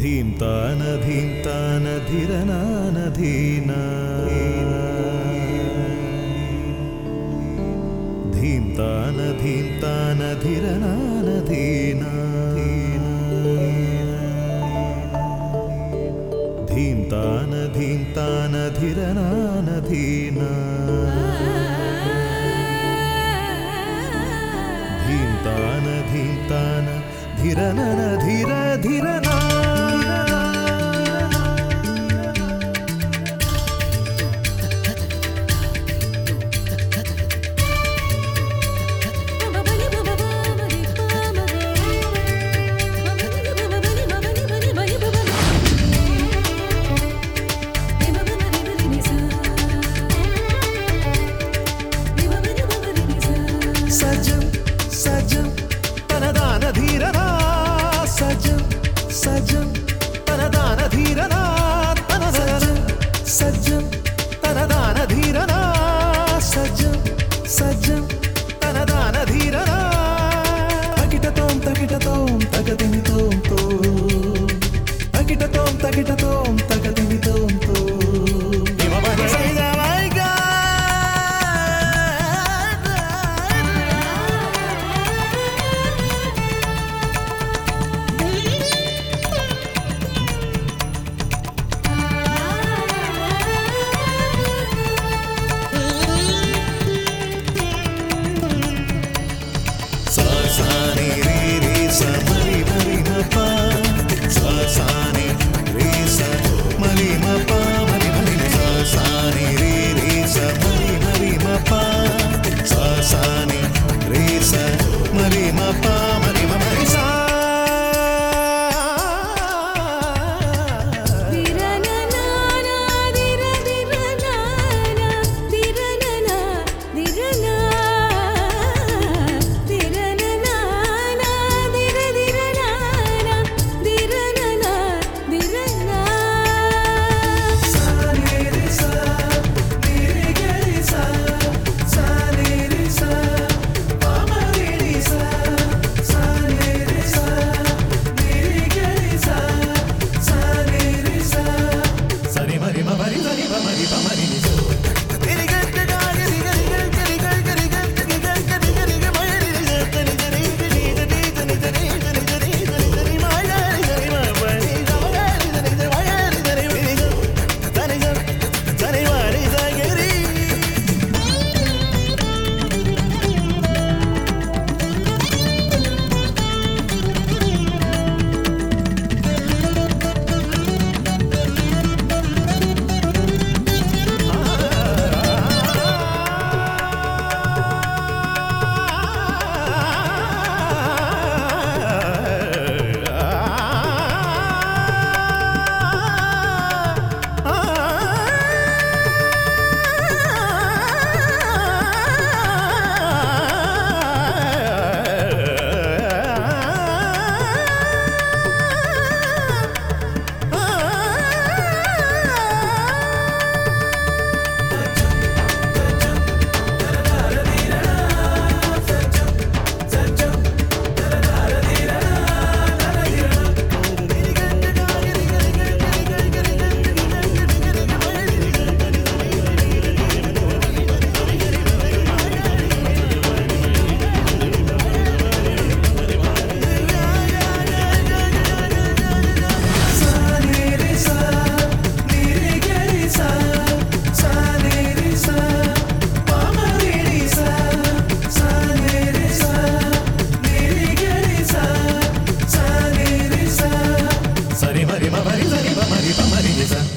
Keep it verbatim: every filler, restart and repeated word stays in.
ధీంతాన ధీంతాన ధిరనాన ధీనా ధీంతాన ధీంతాన ధిరనాన ధీనా ధీంతాన ధీంతాన ధిరనాన ధీనా ధీంతాన ధీంతాన ధిరనన ధిర ధిరనా సజం సజం తనదాన ధీరనా సజం సజం తనదాన ధీరనా తనదనం సజం తనదాన ధీరనా సజం సజం తనదాన ధీరనా తకిటతోం తకిటతోం తగదిమితోం తో తకిటతోం తకిటతోం తగదిమితోం తో సాని రే రే స మరి మరి మ ప సా సాని రే స మరి మ ప మరి మరి సా సాని రే రే స మరి మరి మ ప సా సాని రే స మరి మ ప మరి మ మరి సా Sari mari ma mari sari ma mari pa mari sa